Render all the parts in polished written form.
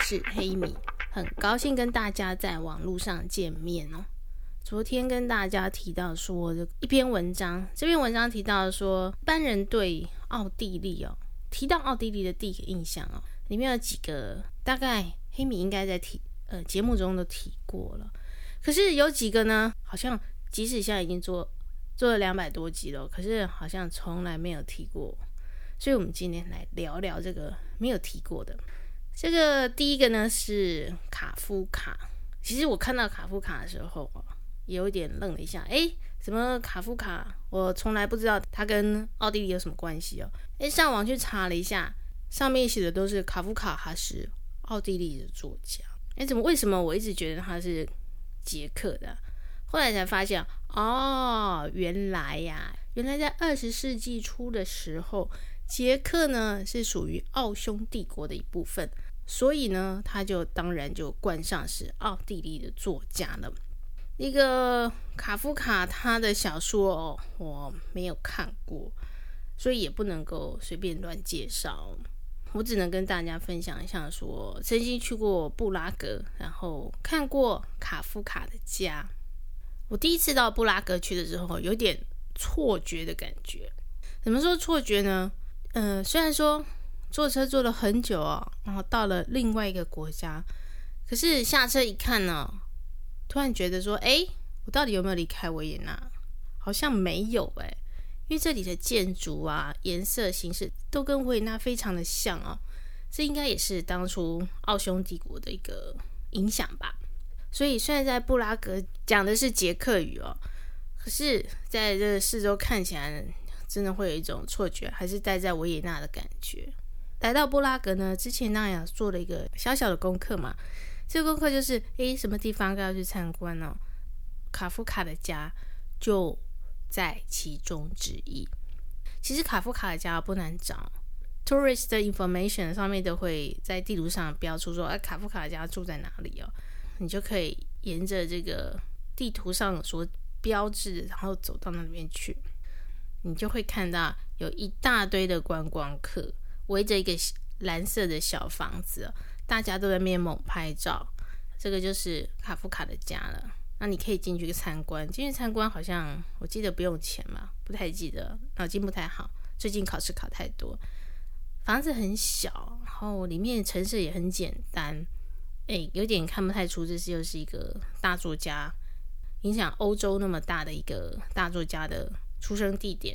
是黑米，很高兴跟大家在网络上见面哦。昨天跟大家提到说一篇文章，这篇文章提到说，一般人对奥地利提到奥地利的第一个印象里面有几个大概黑米应该在节目中都提过了，可是有几个呢，好像即使现在已经做了200多集了，可是好像从来没有提过，所以我们今天来聊聊这个没有提过的。这个第一个呢是卡夫卡。其实我看到卡夫卡的时候也有一点愣了一下，什么卡夫卡？我从来不知道他跟奥地利有什么关系上网去查了一下，上面写的都是卡夫卡他是奥地利的作家。为什么我一直觉得他是捷克的？后来才发现原来在20世纪初的时候，捷克呢是属于奥匈帝国的一部分，所以呢他当然就冠上是奥地利的作家了。一个卡夫卡他的小说我没有看过，所以也不能够随便乱介绍，我只能跟大家分享一下说，曾经去过布拉格，然后看过卡夫卡的家。我第一次到布拉格去的时候，有点错觉的感觉。怎么说错觉呢？虽然说坐车坐了很久然后到了另外一个国家，可是下车一看呢，突然觉得说，我到底有没有离开维也纳？好像没有因为这里的建筑颜色形式都跟维也纳非常的像这应该也是当初奥匈帝国的一个影响吧。所以虽然在布拉格讲的是捷克语可是在这四周看起来真的会有一种错觉，还是待在维也纳的感觉。来到布拉格呢，之前当然做了一个小小的功课嘛，这个功课就是什么地方要去参观卡夫卡的家就在其中之一。其实卡夫卡的家不难找， Tourist Information 上面都会在地图上标出说卡夫卡的家住在哪里你就可以沿着这个地图上所标志，然后走到那边去，你就会看到有一大堆的观光客围着一个蓝色的小房子大家都在那边猛拍照。这个就是卡夫卡的家了。那你可以进去参观，好像我记得不用钱嘛，不太记得，脑筋不太好，最近考试考太多。房子很小，然后里面陈设也很简单，有点看不太出这又是一个大作家，影响欧洲那么大的一个大作家的出生地点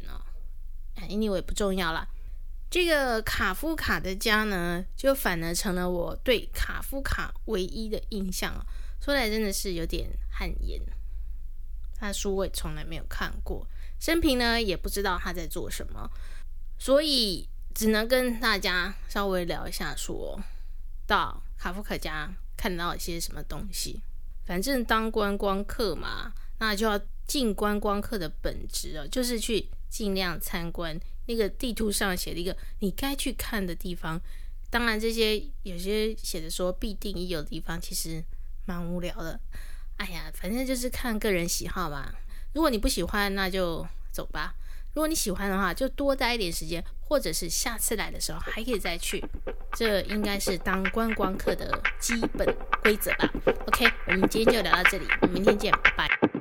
anyway 不重要啦。这个卡夫卡的家呢，就反而成了我对卡夫卡唯一的印象说来真的是有点汗颜。他的书我也从来没有看过，生平呢也不知道他在做什么，所以只能跟大家稍微聊一下说到卡夫卡家看到一些什么东西。反正当观光客嘛，那就要尽观光客的本质就是去尽量参观那个地图上写的一个你该去看的地方。当然这些有些写的说必定已有的地方其实蛮无聊的，反正就是看个人喜好嘛。如果你不喜欢那就走吧，如果你喜欢的话就多待一点时间，或者是下次来的时候还可以再去，这应该是当观光客的基本规则吧。 OK， 我们今天就聊到这里，我们明天见，拜拜。